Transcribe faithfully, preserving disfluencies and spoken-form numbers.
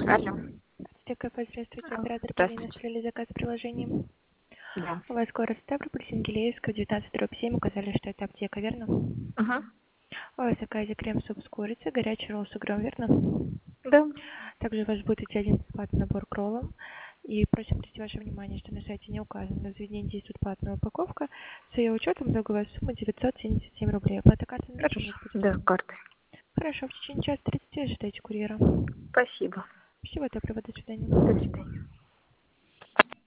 Алло. Аптека, здравствуйте, А, оператор Полина, Здравствуйте. слили заказ приложением. Да. У вас город Ставрополь, Сингелеевская, девятнадцать дробь семь, указали, что это аптека, верно? У Ага. вас в заказе крем-суп с курицей, горячий ролл с угрём, верно? Да. Также у вас будет идти один бесплатный набор к роллам. И просим обратить ваше внимание, что на сайте не указано, на заведении действует платная упаковка. С ее учетом итоговая сумма девятьсот семьдесят семь рублей. Оплата карты Хорошо. наличными будет. Да, карты. Хорошо, в течение часа тридцати ожидайте курьера. Спасибо. Всего доброго, до До свидания. свидания.